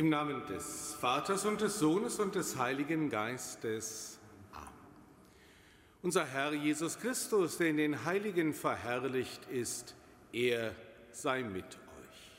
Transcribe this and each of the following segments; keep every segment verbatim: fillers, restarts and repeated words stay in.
Im Namen des Vaters und des Sohnes und des Heiligen Geistes. Amen. Unser Herr Jesus Christus, der in den Heiligen verherrlicht ist, er sei mit euch.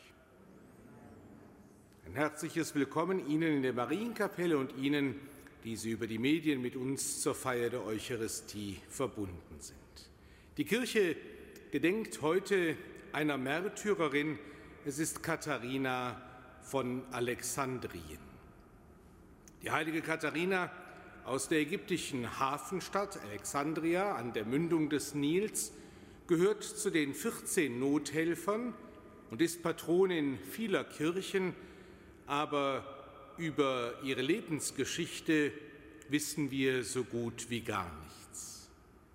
Ein herzliches Willkommen Ihnen in der Marienkapelle und Ihnen, die Sie über die Medien mit uns zur Feier der Eucharistie verbunden sind. Die Kirche gedenkt heute einer Märtyrerin. Es ist Katharina von Alexandrien. Die heilige Katharina aus der ägyptischen Hafenstadt Alexandria an der Mündung des Nils gehört zu den vierzehn Nothelfern und ist Patronin vieler Kirchen, aber über ihre Lebensgeschichte wissen wir so gut wie gar nichts.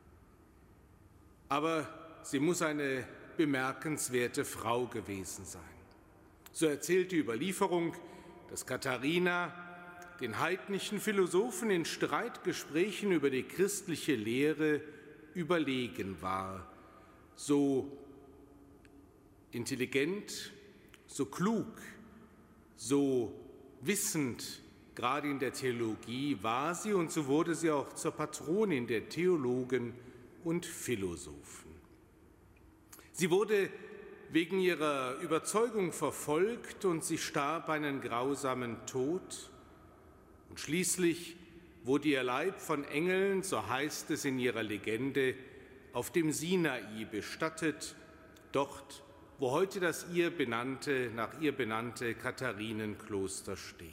Aber sie muss eine bemerkenswerte Frau gewesen sein. So erzählt die Überlieferung, dass Katharina den heidnischen Philosophen in Streitgesprächen über die christliche Lehre überlegen war. So intelligent, so klug, so wissend, gerade in der Theologie war sie, und so wurde sie auch zur Patronin der Theologen und Philosophen. Sie wurde wegen ihrer Überzeugung verfolgt und sie starb einen grausamen Tod. Und schließlich wurde ihr Leib von Engeln, so heißt es in ihrer Legende, auf dem Sinai bestattet, dort, wo heute das ihr benannte, nach ihr benannte Katharinenkloster steht.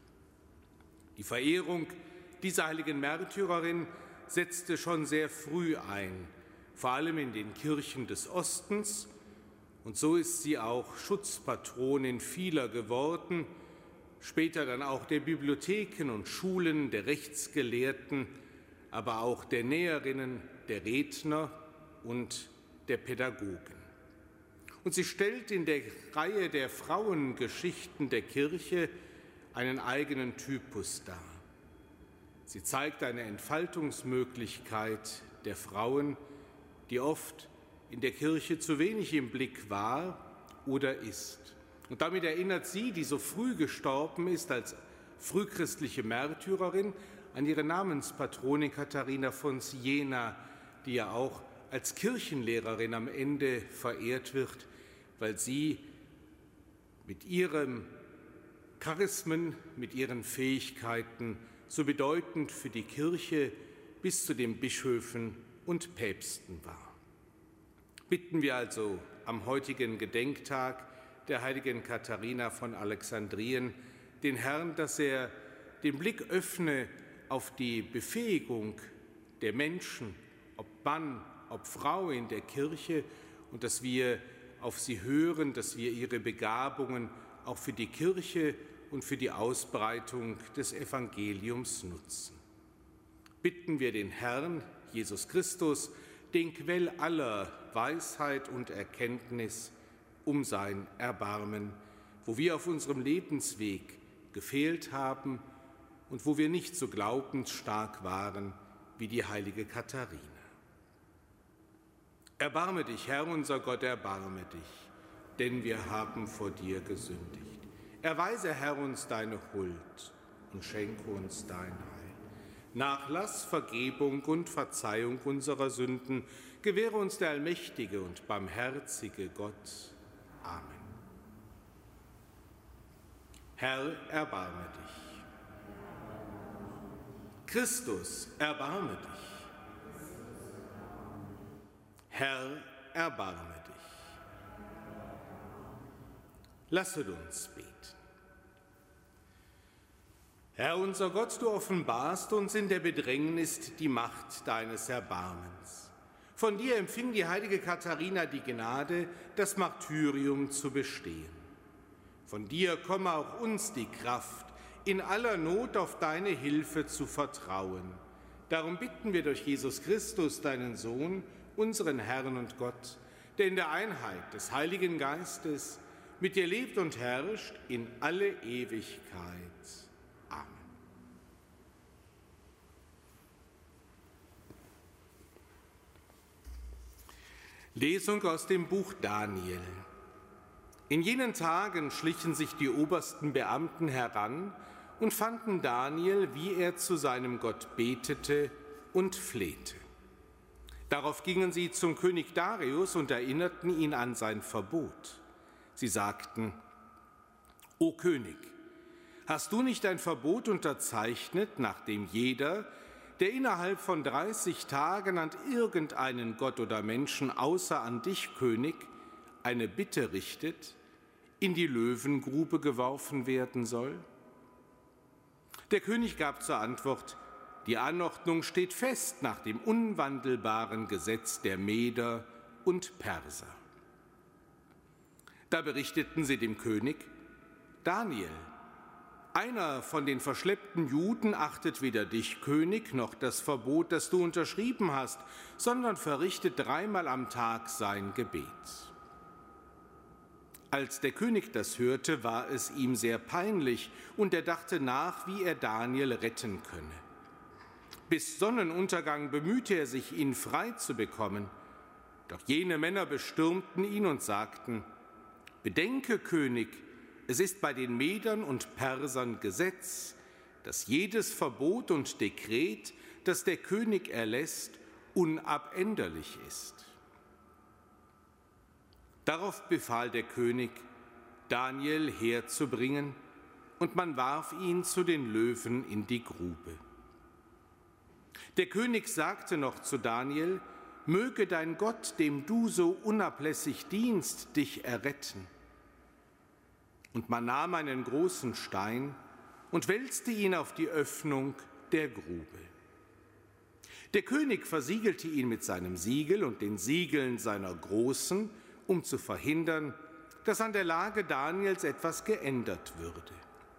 Die Verehrung dieser heiligen Märtyrerin setzte schon sehr früh ein, vor allem in den Kirchen des Ostens. Und so ist sie auch Schutzpatronin vieler geworden, später dann auch der Bibliotheken und Schulen, der Rechtsgelehrten, aber auch der Näherinnen, der Redner und der Pädagogen. Und sie stellt in der Reihe der Frauengeschichten der Kirche einen eigenen Typus dar. Sie zeigt eine Entfaltungsmöglichkeit der Frauen, die oft in der Kirche zu wenig im Blick war oder ist. Und damit erinnert sie, die so früh gestorben ist als frühchristliche Märtyrerin, an ihre Namenspatronin Katharina von Siena, die ja auch als Kirchenlehrerin am Ende verehrt wird, weil sie mit ihren Charismen, mit ihren Fähigkeiten so bedeutend für die Kirche bis zu den Bischöfen und Päpsten war. Bitten wir also am heutigen Gedenktag der heiligen Katharina von Alexandrien den Herrn, dass er den Blick öffne auf die Befähigung der Menschen, ob Mann, ob Frau in der Kirche, und dass wir auf sie hören, dass wir ihre Begabungen auch für die Kirche und für die Ausbreitung des Evangeliums nutzen. Bitten wir den Herrn, Jesus Christus, den Quell aller Weisheit und Erkenntnis, um sein Erbarmen, wo wir auf unserem Lebensweg gefehlt haben und wo wir nicht so glaubensstark waren wie die heilige Katharina. Erbarme dich, Herr unser Gott, erbarme dich, denn wir haben vor dir gesündigt. Erweise, Herr, uns deine Huld und schenke uns dein Heil. Nachlass, Vergebung und Verzeihung unserer Sünden gewähre uns der allmächtige und barmherzige Gott. Amen. Herr, erbarme dich. Christus, erbarme dich. Herr, erbarme dich. Lasset uns beten. Herr unser Gott, du offenbarst uns in der Bedrängnis die Macht deines Erbarmens. Von dir empfing die heilige Katharina die Gnade, das Martyrium zu bestehen. Von dir komme auch uns die Kraft, in aller Not auf deine Hilfe zu vertrauen. Darum bitten wir durch Jesus Christus, deinen Sohn, unseren Herrn und Gott, der in der Einheit des Heiligen Geistes mit dir lebt und herrscht in alle Ewigkeit. Amen. Lesung aus dem Buch Daniel. In jenen Tagen schlichen sich die obersten Beamten heran und fanden Daniel, wie er zu seinem Gott betete und flehte. Darauf gingen sie zum König Darius und erinnerten ihn an sein Verbot. Sie sagten: O König, hast du nicht ein Verbot unterzeichnet, nach dem jeder, der innerhalb von dreißig Tagen an irgendeinen Gott oder Menschen außer an dich, König, eine Bitte richtet, in die Löwengrube geworfen werden soll? Der König gab zur Antwort: Die Anordnung steht fest nach dem unwandelbaren Gesetz der Meder und Perser. Da berichteten sie dem König: Daniel, einer von den verschleppten Juden, achtet weder dich, König, noch das Verbot, das du unterschrieben hast, sondern verrichtet dreimal am Tag sein Gebet. Als der König das hörte, war es ihm sehr peinlich, und er dachte nach, wie er Daniel retten könne. Bis Sonnenuntergang bemühte er sich, ihn frei zu bekommen. Doch jene Männer bestürmten ihn und sagten: Bedenke, König, es ist bei den Medern und Persern Gesetz, dass jedes Verbot und Dekret, das der König erlässt, unabänderlich ist. Darauf befahl der König, Daniel herzubringen, und man warf ihn zu den Löwen in die Grube. Der König sagte noch zu Daniel: Möge dein Gott, dem du so unablässig dienst, dich erretten. Und man nahm einen großen Stein und wälzte ihn auf die Öffnung der Grube. Der König versiegelte ihn mit seinem Siegel und den Siegeln seiner Großen, um zu verhindern, dass an der Lage Daniels etwas geändert würde.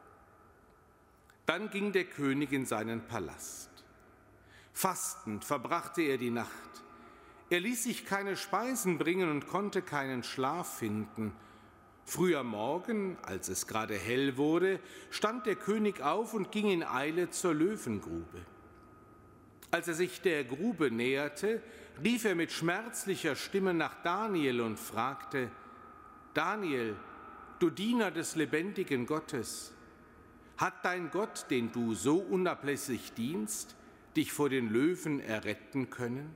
Dann ging der König in seinen Palast. Fastend verbrachte er die Nacht. Er ließ sich keine Speisen bringen und konnte keinen Schlaf finden. Früh am Morgen, als es gerade hell wurde, stand der König auf und ging in Eile zur Löwengrube. Als er sich der Grube näherte, rief er mit schmerzlicher Stimme nach Daniel und fragte: Daniel, du Diener des lebendigen Gottes, hat dein Gott, den du so unablässig dienst, dich vor den Löwen erretten können?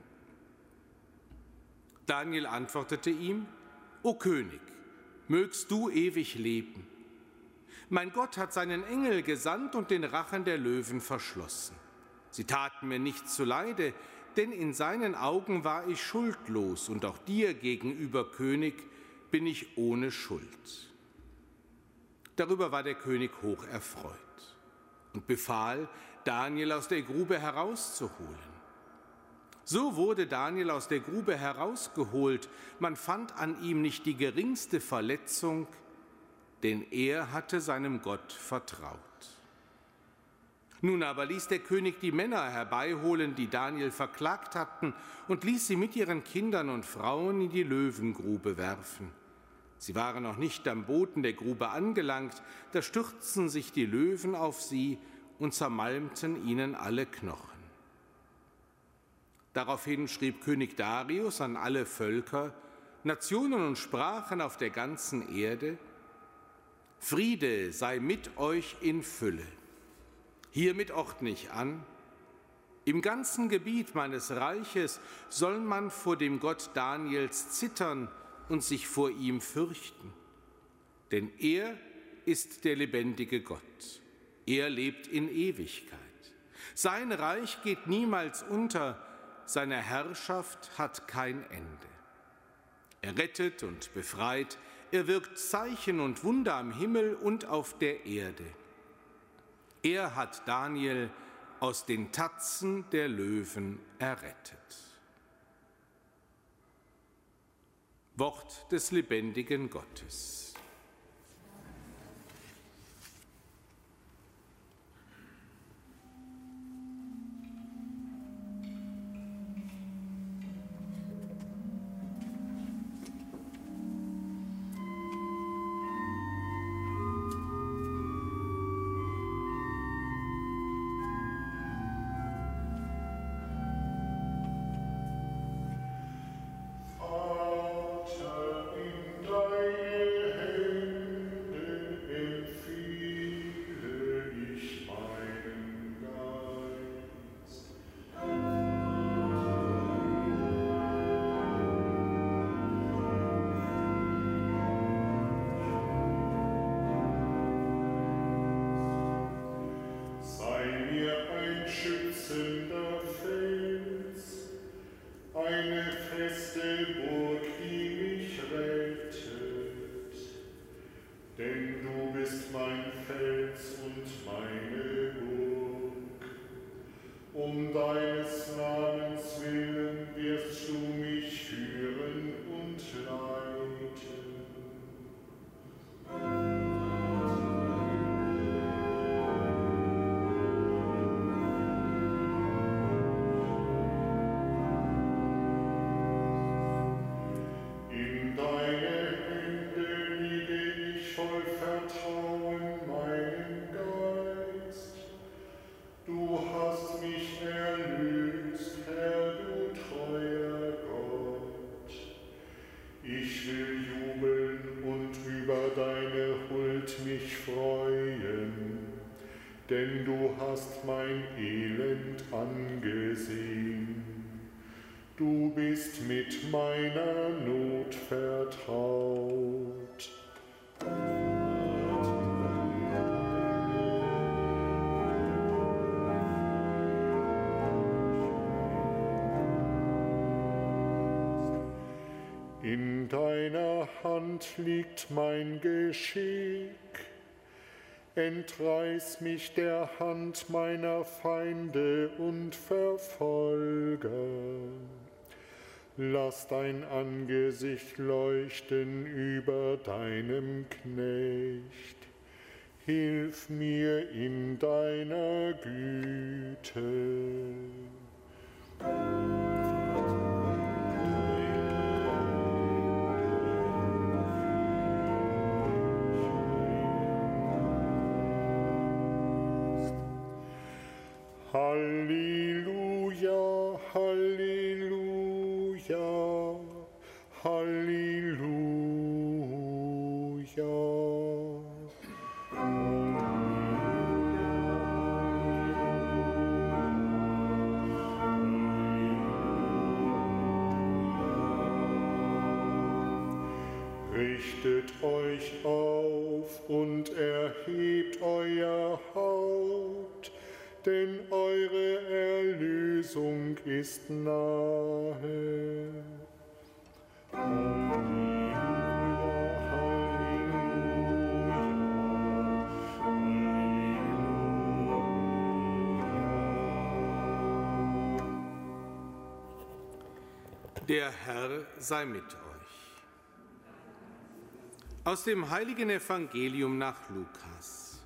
Daniel antwortete ihm: O König, mögst du ewig leben. Mein Gott hat seinen Engel gesandt und den Rachen der Löwen verschlossen. Sie taten mir nichts zuleide, denn in seinen Augen war ich schuldlos, und auch dir gegenüber, König, bin ich ohne Schuld. Darüber war der König hoch erfreut und befahl, Daniel aus der Grube herauszuholen. So wurde Daniel aus der Grube herausgeholt. Man fand an ihm nicht die geringste Verletzung, denn er hatte seinem Gott vertraut. Nun aber ließ der König die Männer herbeiholen, die Daniel verklagt hatten, und ließ sie mit ihren Kindern und Frauen in die Löwengrube werfen. Sie waren noch nicht am Boden der Grube angelangt, da stürzten sich die Löwen auf sie und zermalmten ihnen alle Knochen. Daraufhin schrieb König Darius an alle Völker, Nationen und Sprachen auf der ganzen Erde: Friede sei mit euch in Fülle. Hiermit ordne ich an: Im ganzen Gebiet meines Reiches soll man vor dem Gott Daniels zittern und sich vor ihm fürchten. Denn er ist der lebendige Gott. Er lebt in Ewigkeit. Sein Reich geht niemals unter, seine Herrschaft hat kein Ende. Er rettet und befreit, er wirkt Zeichen und Wunder am Himmel und auf der Erde. Er hat Daniel aus den Tatzen der Löwen errettet. Wort des lebendigen Gottes. Atem in deine Ich will jubeln und über deine Huld mich freuen, denn du hast mein Elend angesehen. Du bist mit meiner Not vertraut. In deiner Hand liegt mein Geschick. Entreiß mich der Hand meiner Feinde und Verfolger. Lass dein Angesicht leuchten über deinem Knecht. Hilf mir in deiner Güte. Halleluja, Halleluja, Halleluja. Richtet euch auf und erhebt euer Haupt, denn eure Erlösung ist nahe. Halleluja, Halleluja, Halleluja. Der Herr sei mit euch. Aus dem heiligen Evangelium nach Lukas.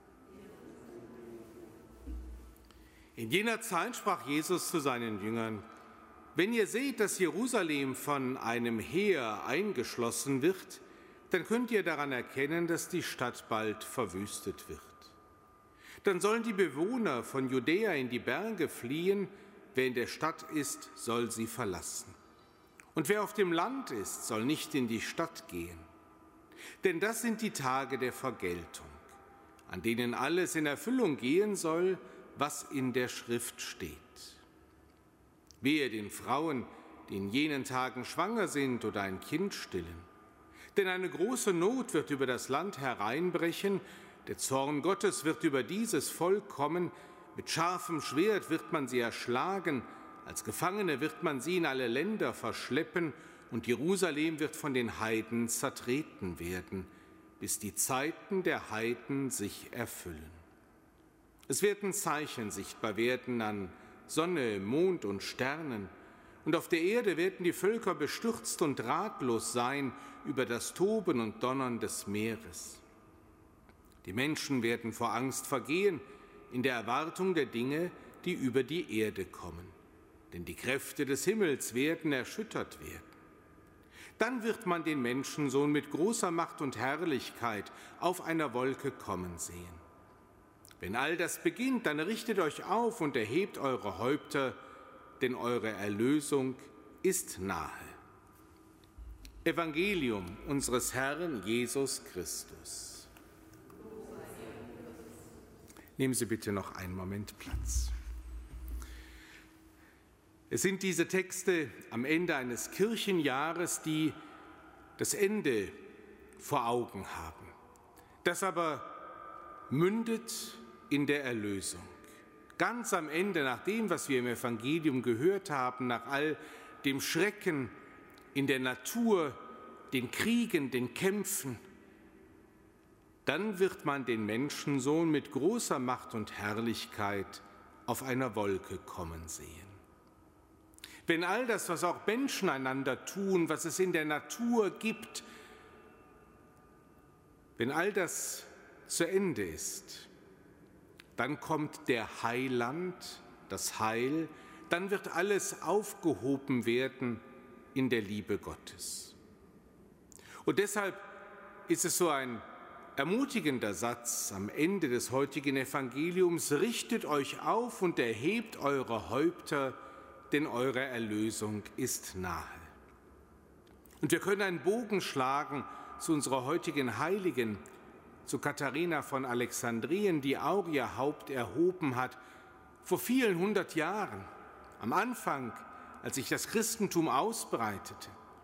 In jener Zeit sprach Jesus zu seinen Jüngern: Wenn ihr seht, dass Jerusalem von einem Heer eingeschlossen wird, dann könnt ihr daran erkennen, dass die Stadt bald verwüstet wird. Dann sollen die Bewohner von Judäa in die Berge fliehen, wer in der Stadt ist, soll sie verlassen. Und wer auf dem Land ist, soll nicht in die Stadt gehen. Denn das sind die Tage der Vergeltung, an denen alles in Erfüllung gehen soll, was in der Schrift steht. Wehe den Frauen, die in jenen Tagen schwanger sind oder ein Kind stillen. Denn eine große Not wird über das Land hereinbrechen, der Zorn Gottes wird über dieses Volk kommen, mit scharfem Schwert wird man sie erschlagen, als Gefangene wird man sie in alle Länder verschleppen, und Jerusalem wird von den Heiden zertreten werden, bis die Zeiten der Heiden sich erfüllen. Es werden Zeichen sichtbar werden an Sonne, Mond und Sternen, und auf der Erde werden die Völker bestürzt und ratlos sein über das Toben und Donnern des Meeres. Die Menschen werden vor Angst vergehen in der Erwartung der Dinge, die über die Erde kommen, denn die Kräfte des Himmels werden erschüttert werden. Dann wird man den Menschensohn mit großer Macht und Herrlichkeit auf einer Wolke kommen sehen. Wenn all das beginnt, dann richtet euch auf und erhebt eure Häupter, denn eure Erlösung ist nahe. Evangelium unseres Herrn Jesus Christus. Nehmen Sie bitte noch einen Moment Platz. Es sind diese Texte am Ende eines Kirchenjahres, die das Ende vor Augen haben. Das aber mündet in der Erlösung. Ganz am Ende, nach dem, was wir im Evangelium gehört haben, nach all dem Schrecken in der Natur, den Kriegen, den Kämpfen, dann wird man den Menschensohn mit großer Macht und Herrlichkeit auf einer Wolke kommen sehen. Wenn all das, was auch Menschen einander tun, was es in der Natur gibt, wenn all das zu Ende ist, dann kommt der Heiland, das Heil, dann wird alles aufgehoben werden in der Liebe Gottes. Und deshalb ist es so ein ermutigender Satz am Ende des heutigen Evangeliums: Richtet euch auf und erhebt eure Häupter, denn eure Erlösung ist nahe. Und wir können einen Bogen schlagen zu unserer heutigen Heiligen, zu Katharina von Alexandrien, die auch ihr Haupt erhoben hat, vor vielen hundert Jahren, am Anfang, als sich das Christentum ausbreitete,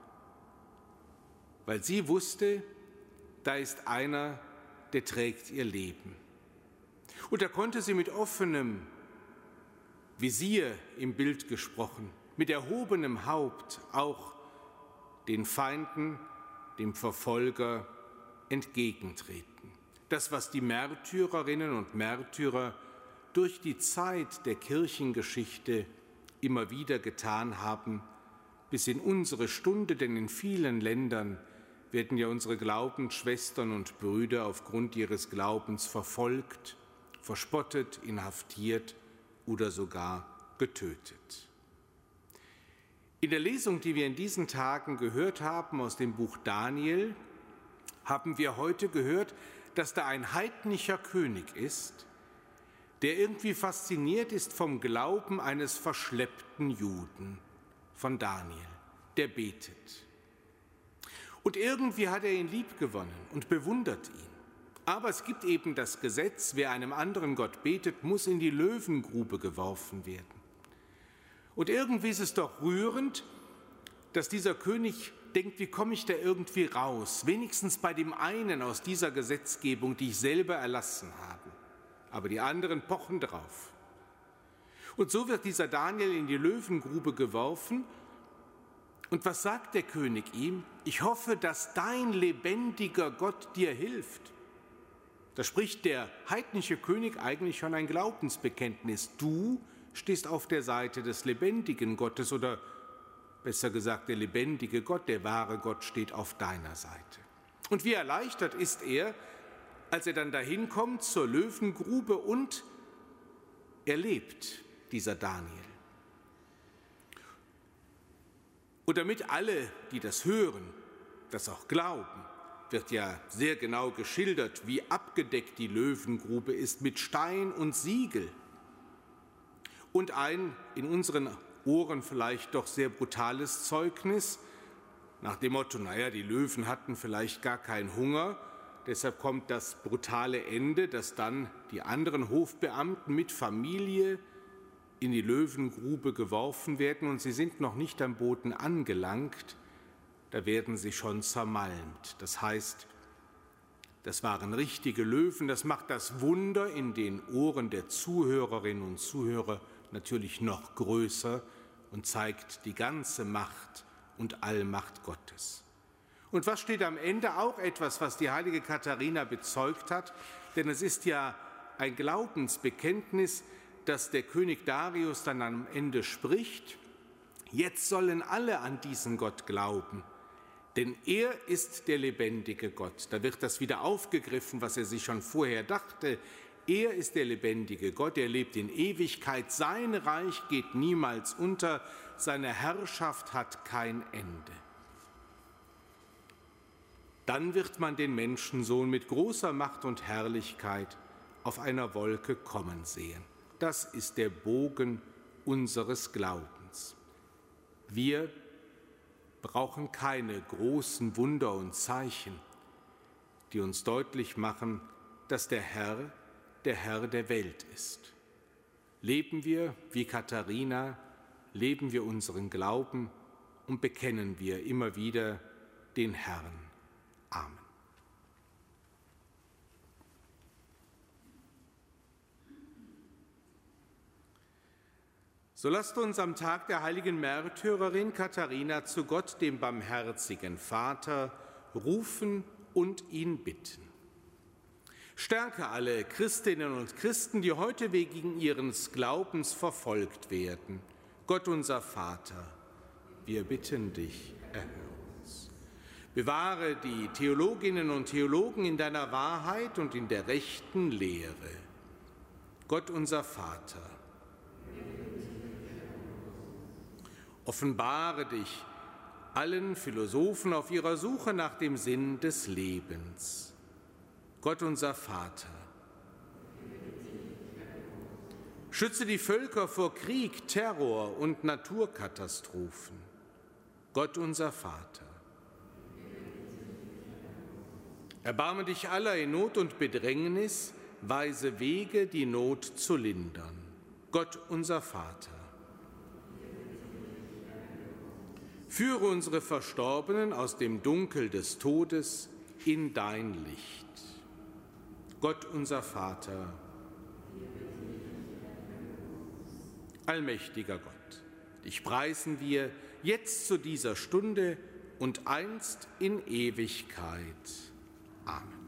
weil sie wusste, da ist einer, der trägt ihr Leben. Und da konnte sie mit offenem Visier im Bild gesprochen, mit erhobenem Haupt auch den Feinden, dem Verfolger entgegentreten. Das, was die Märtyrerinnen und Märtyrer durch die Zeit der Kirchengeschichte immer wieder getan haben, bis in unsere Stunde, denn in vielen Ländern werden ja unsere Glaubensschwestern und Brüder aufgrund ihres Glaubens verfolgt, verspottet, inhaftiert oder sogar getötet. In der Lesung, die wir in diesen Tagen gehört haben aus dem Buch Daniel, haben wir heute gehört, dass da ein heidnischer König ist, der irgendwie fasziniert ist vom Glauben eines verschleppten Juden, von Daniel, der betet. Und irgendwie hat er ihn liebgewonnen und bewundert ihn. Aber es gibt eben das Gesetz, wer einem anderen Gott betet, muss in die Löwengrube geworfen werden. Und irgendwie ist es doch rührend, dass dieser König denkt, wie komme ich da irgendwie raus? Wenigstens bei dem einen aus dieser Gesetzgebung, die ich selber erlassen habe. Aber die anderen pochen drauf. Und so wird dieser Daniel in die Löwengrube geworfen. Und was sagt der König ihm? Ich hoffe, dass dein lebendiger Gott dir hilft. Da spricht der heidnische König eigentlich schon ein Glaubensbekenntnis. Du stehst auf der Seite des lebendigen Gottes, oder besser gesagt, der lebendige Gott, der wahre Gott steht auf deiner Seite. Und wie erleichtert ist er, als er dann dahin kommt zur Löwengrube und er lebt, dieser Daniel. Und damit alle, die das hören, das auch glauben, wird ja sehr genau geschildert, wie abgedeckt die Löwengrube ist mit Stein und Siegel. Und ein in unseren Ohren vielleicht doch sehr brutales Zeugnis, nach dem Motto, naja, die Löwen hatten vielleicht gar keinen Hunger, deshalb kommt das brutale Ende, dass dann die anderen Hofbeamten mit Familie in die Löwengrube geworfen werden und sie sind noch nicht am Boden angelangt, da werden sie schon zermalmt. Das heißt, das waren richtige Löwen. Das macht das Wunder in den Ohren der Zuhörerinnen und Zuhörer natürlich noch größer und zeigt die ganze Macht und Allmacht Gottes. Und was steht am Ende? Auch etwas, was die heilige Katharina bezeugt hat, denn es ist ja ein Glaubensbekenntnis, dass der König Darius dann am Ende spricht. Jetzt sollen alle an diesen Gott glauben, denn er ist der lebendige Gott. Da wird das wieder aufgegriffen, was er sich schon vorher dachte. Er ist der lebendige Gott, er lebt in Ewigkeit. Sein Reich geht niemals unter, seine Herrschaft hat kein Ende. Dann wird man den Menschensohn mit großer Macht und Herrlichkeit auf einer Wolke kommen sehen. Das ist der Bogen unseres Glaubens. Wir brauchen keine großen Wunder und Zeichen, die uns deutlich machen, dass der Herr der Herr der Welt ist. Leben wir wie Katharina, leben wir unseren Glauben und bekennen wir immer wieder den Herrn. Amen. So lasst uns am Tag der heiligen Märtyrerin Katharina zu Gott, dem barmherzigen Vater, rufen und ihn bitten. Stärke alle Christinnen und Christen, die heute wegen ihres Glaubens verfolgt werden. Gott unser Vater, wir bitten dich, erhöre uns. Bewahre die Theologinnen und Theologen in deiner Wahrheit und in der rechten Lehre. Gott unser Vater, offenbare dich allen Philosophen auf ihrer Suche nach dem Sinn des Lebens. Gott unser Vater, schütze die Völker vor Krieg, Terror und Naturkatastrophen. Gott unser Vater, Erbarme dich aller in Not und Bedrängnis, weise Wege, die Not zu lindern. Gott, unser Vater. Führe unsere Verstorbenen aus dem Dunkel des Todes in dein Licht. Gott, unser Vater. Allmächtiger Gott, dich preisen wir jetzt zu dieser Stunde und einst in Ewigkeit. Amen.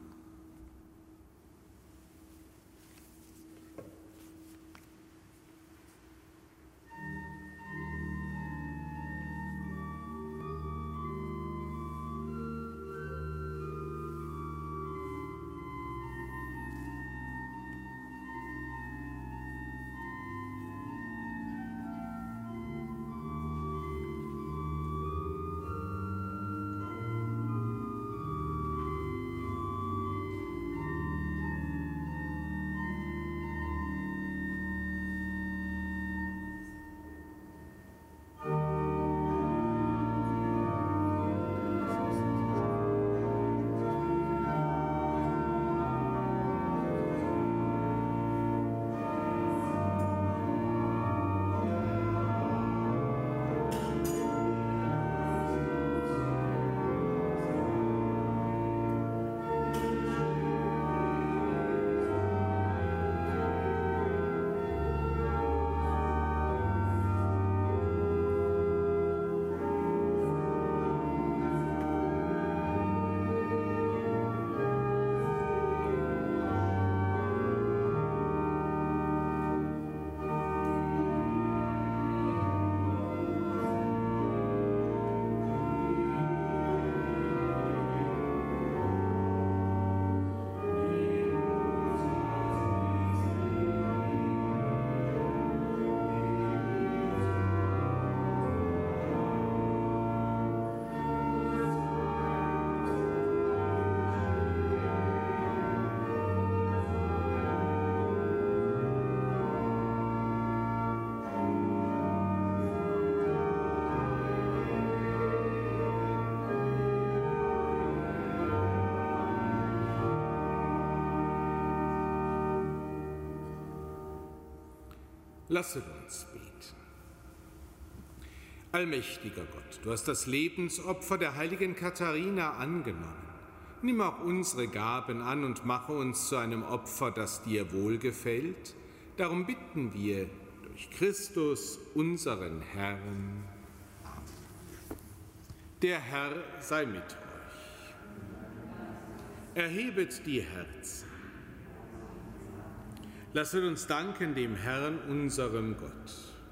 Lasset uns beten. Allmächtiger Gott, du hast das Lebensopfer der heiligen Katharina angenommen. Nimm auch unsere Gaben an und mache uns zu einem Opfer, das dir wohlgefällt. Darum bitten wir durch Christus, unseren Herrn. Amen. Der Herr sei mit euch. Erhebet die Herzen. Lasset uns danken dem Herrn, unserem Gott.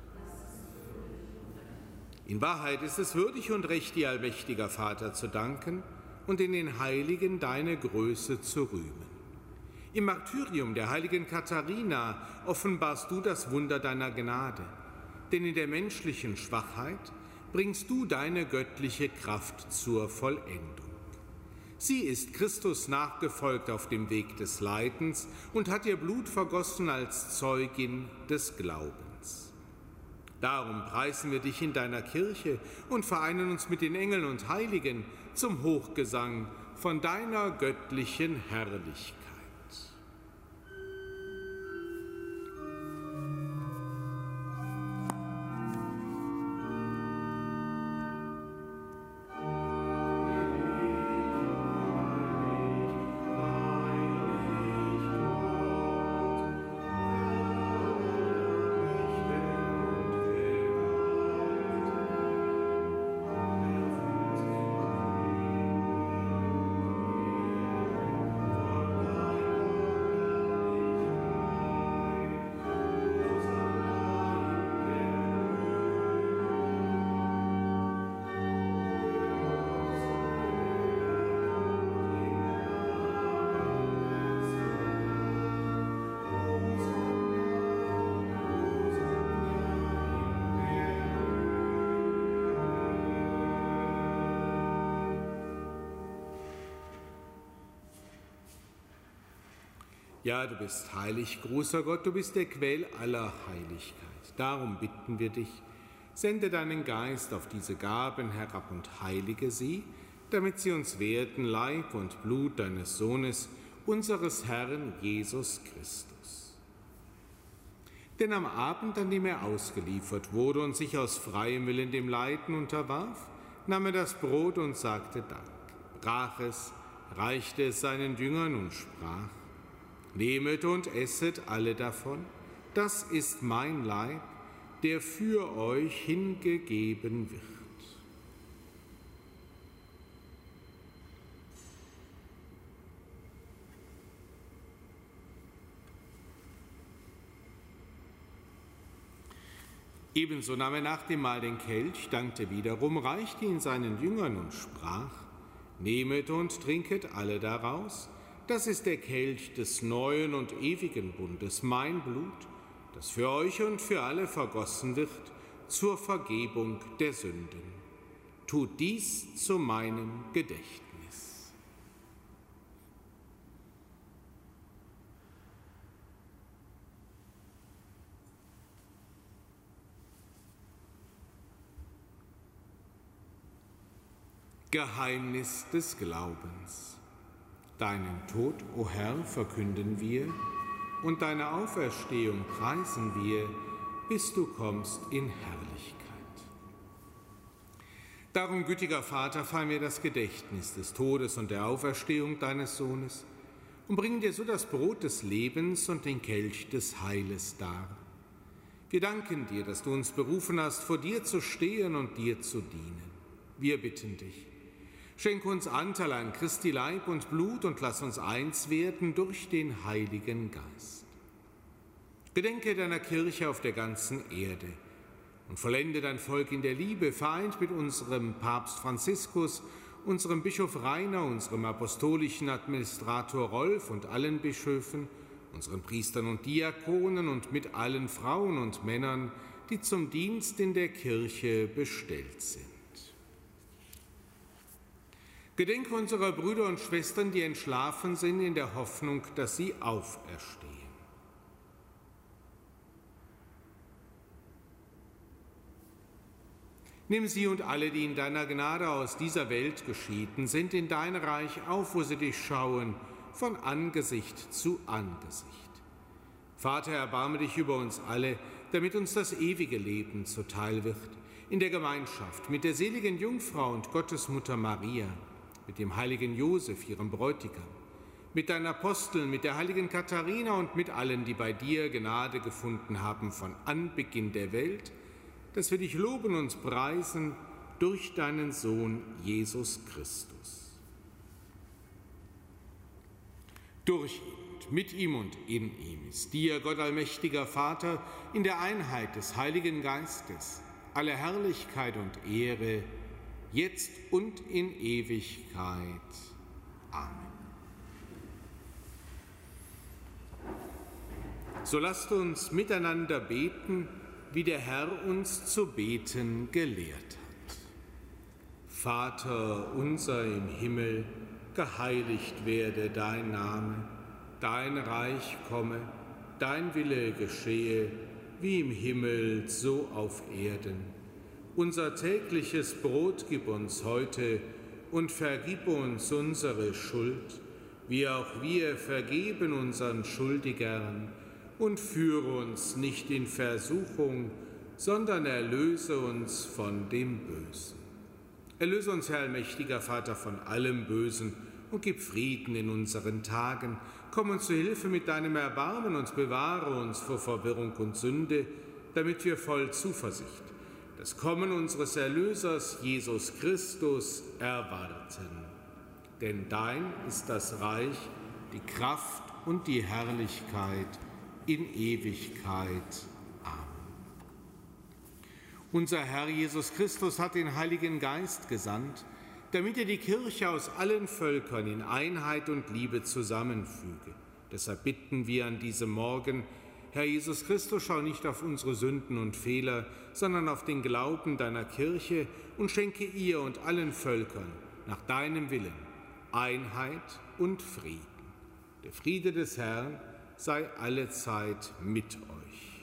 In Wahrheit ist es würdig und recht, dir, allmächtiger Vater, zu danken und in den Heiligen deine Größe zu rühmen. Im Martyrium der heiligen Katharina offenbarst du das Wunder deiner Gnade, denn in der menschlichen Schwachheit bringst du deine göttliche Kraft zur Vollendung. Sie ist Christus nachgefolgt auf dem Weg des Leidens und hat ihr Blut vergossen als Zeugin des Glaubens. Darum preisen wir dich in deiner Kirche und vereinen uns mit den Engeln und Heiligen zum Hochgesang von deiner göttlichen Herrlichkeit. Ja, du bist heilig, großer Gott, du bist der Quell aller Heiligkeit. Darum bitten wir dich, sende deinen Geist auf diese Gaben herab und heilige sie, damit sie uns werden Leib und Blut deines Sohnes, unseres Herrn Jesus Christus. Denn am Abend, an dem er ausgeliefert wurde und sich aus freiem Willen dem Leiden unterwarf, nahm er das Brot und sagte Dank, brach es, reichte es seinen Jüngern und sprach: Nehmet und esset alle davon, das ist mein Leib, der für euch hingegeben wird. Ebenso nahm er nach dem Mahl den Kelch, dankte wiederum, reichte ihn seinen Jüngern und sprach: Nehmet und trinket alle daraus, das ist der Kelch des neuen und ewigen Bundes, mein Blut, das für euch und für alle vergossen wird, zur Vergebung der Sünden. Tut dies zu meinem Gedächtnis. Geheimnis des Glaubens. Deinen Tod, o Herr, verkünden wir, und deine Auferstehung preisen wir, bis du kommst in Herrlichkeit. Darum, gütiger Vater, feiern wir das Gedächtnis des Todes und der Auferstehung deines Sohnes und bringen dir so das Brot des Lebens und den Kelch des Heiles dar. Wir danken dir, dass du uns berufen hast, vor dir zu stehen und dir zu dienen. Wir bitten dich: Schenke uns Anteil an Christi Leib und Blut und lass uns eins werden durch den Heiligen Geist. Gedenke deiner Kirche auf der ganzen Erde und vollende dein Volk in der Liebe, vereint mit unserem Papst Franziskus, unserem Bischof Rainer, unserem apostolischen Administrator Rolf und allen Bischöfen, unseren Priestern und Diakonen und mit allen Frauen und Männern, die zum Dienst in der Kirche bestellt sind. Gedenke unserer Brüder und Schwestern, die entschlafen sind, in der Hoffnung, dass sie auferstehen. Nimm sie und alle, die in deiner Gnade aus dieser Welt geschieden sind, in dein Reich auf, wo sie dich schauen, von Angesicht zu Angesicht. Vater, erbarme dich über uns alle, damit uns das ewige Leben zuteil wird, in der Gemeinschaft mit der seligen Jungfrau und Gottesmutter Maria, mit dem heiligen Josef, ihrem Bräutigam, mit deinen Aposteln, mit der heiligen Katharina und mit allen, die bei dir Gnade gefunden haben von Anbeginn der Welt, dass wir dich loben und preisen durch deinen Sohn Jesus Christus. Durch ihn und mit ihm und in ihm ist dir, Gott allmächtiger Vater, in der Einheit des Heiligen Geistes, alle Herrlichkeit und Ehre, jetzt und in Ewigkeit. Amen. So lasst uns miteinander beten, wie der Herr uns zu beten gelehrt hat. Vater unser im Himmel, geheiligt werde dein Name, dein Reich komme, dein Wille geschehe, wie im Himmel, so auf Erden. Unser tägliches Brot gib uns heute und vergib uns unsere Schuld, wie auch wir vergeben unseren Schuldigern, und führe uns nicht in Versuchung, sondern erlöse uns von dem Bösen. Erlöse uns, Herr allmächtiger Vater, von allem Bösen und gib Frieden in unseren Tagen. Komm uns zu Hilfe mit deinem Erbarmen und bewahre uns vor Verwirrung und Sünde, damit wir voll Zuversicht das Kommen unseres Erlösers, Jesus Christus, erwarten. Denn dein ist das Reich, die Kraft und die Herrlichkeit in Ewigkeit. Amen. Unser Herr Jesus Christus hat den Heiligen Geist gesandt, damit er die Kirche aus allen Völkern in Einheit und Liebe zusammenfüge. Deshalb bitten wir an diesem Morgen: Herr Jesus Christus, schau nicht auf unsere Sünden und Fehler, sondern auf den Glauben deiner Kirche und schenke ihr und allen Völkern nach deinem Willen Einheit und Frieden. Der Friede des Herrn sei allezeit mit euch.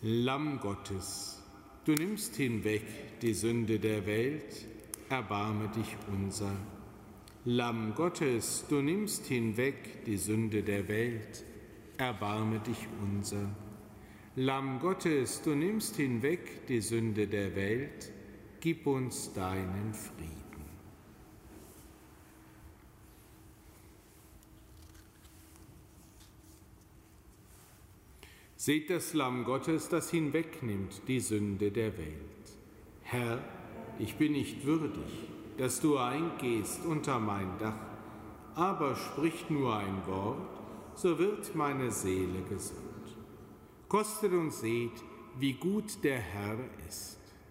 Lamm Gottes, du nimmst hinweg die Sünde der Welt, erbarme dich unser. Lamm Gottes, du nimmst hinweg die Sünde der Welt, erbarme dich unser. Lamm Gottes, du nimmst hinweg die Sünde der Welt, gib uns deinen Frieden. Seht das Lamm Gottes, das hinwegnimmt die Sünde der Welt. Herr, ich bin nicht würdig, dass du eingehst unter mein Dach, aber sprich nur ein Wort, so wird meine Seele gesund. Kostet und seht, wie gut der Herr ist.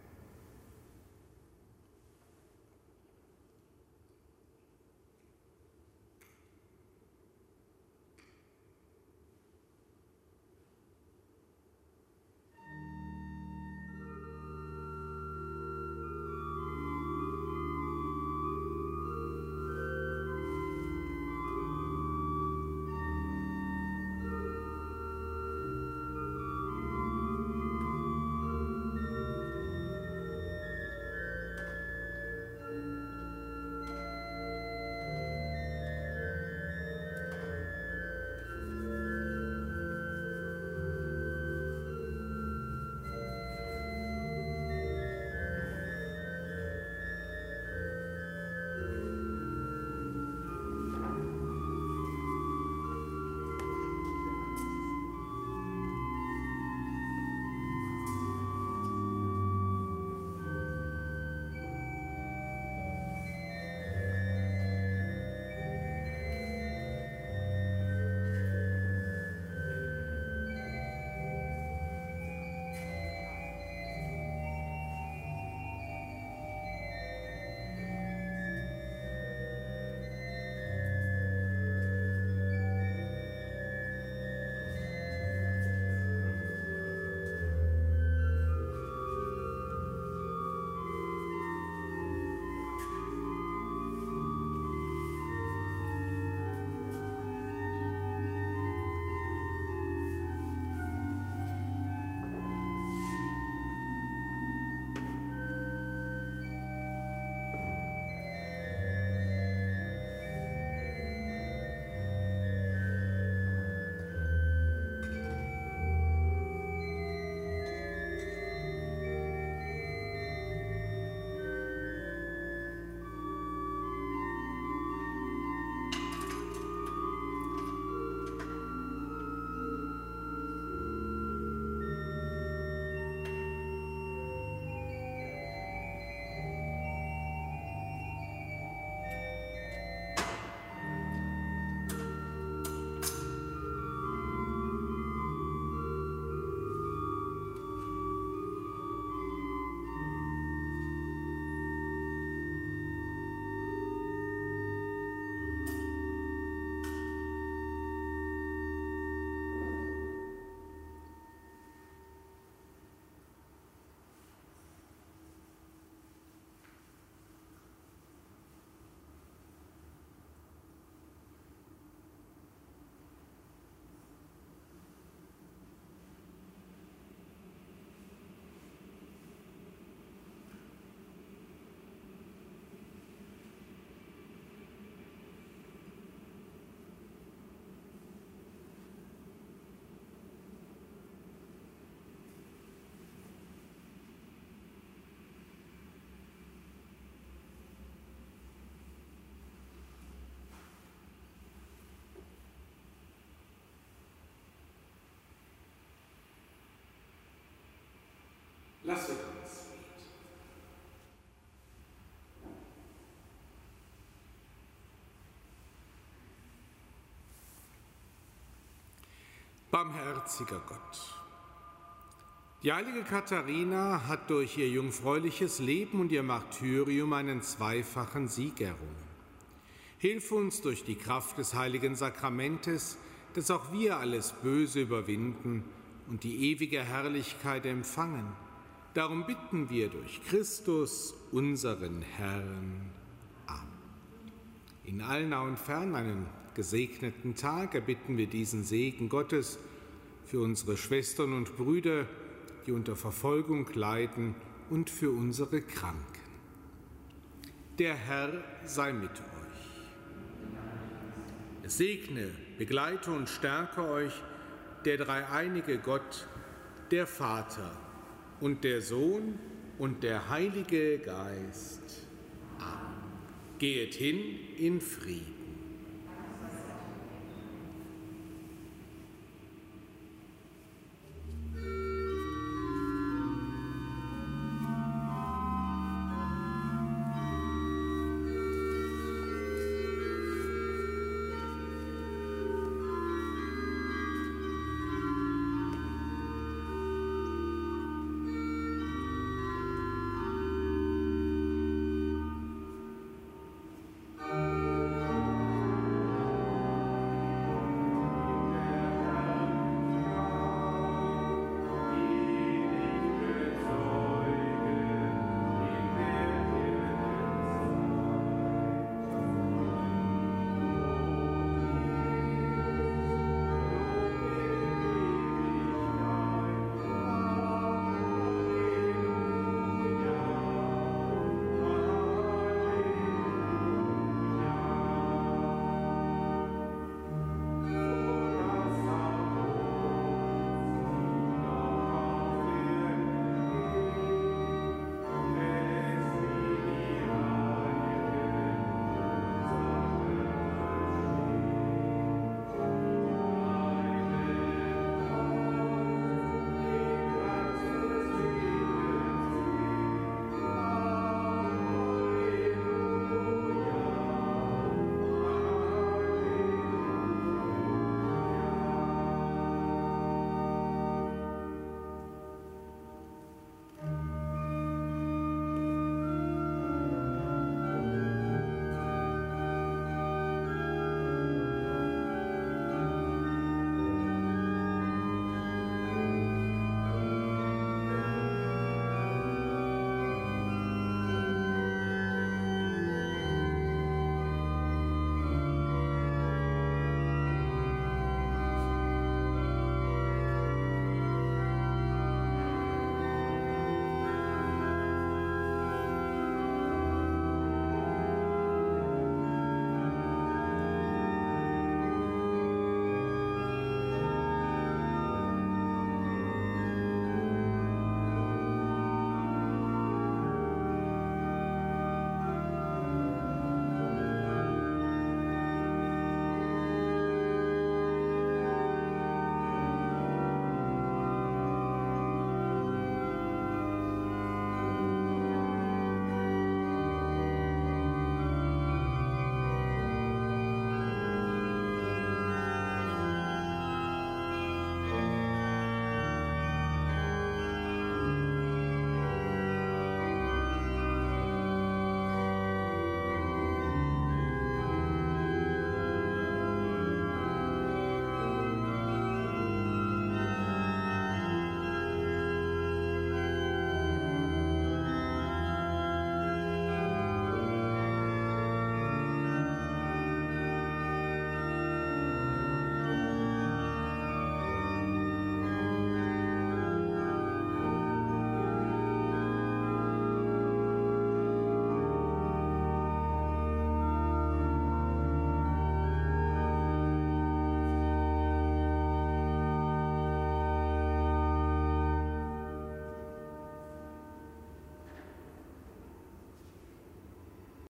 Lasset uns beten. Barmherziger Gott, die heilige Katharina hat durch ihr jungfräuliches Leben und ihr Martyrium einen zweifachen Sieg errungen. Hilf uns durch die Kraft des heiligen Sakramentes, dass auch wir alles Böse überwinden und die ewige Herrlichkeit empfangen. Darum bitten wir durch Christus, unseren Herrn. Amen. In allen nah und fern einen gesegneten Tag erbitten wir diesen Segen Gottes für unsere Schwestern und Brüder, die unter Verfolgung leiden, und für unsere Kranken. Der Herr sei mit euch. Es segne, begleite und stärke euch der dreieinige Gott, der Vater und der Sohn und der Heilige Geist. Amen. Gehet hin in Frieden.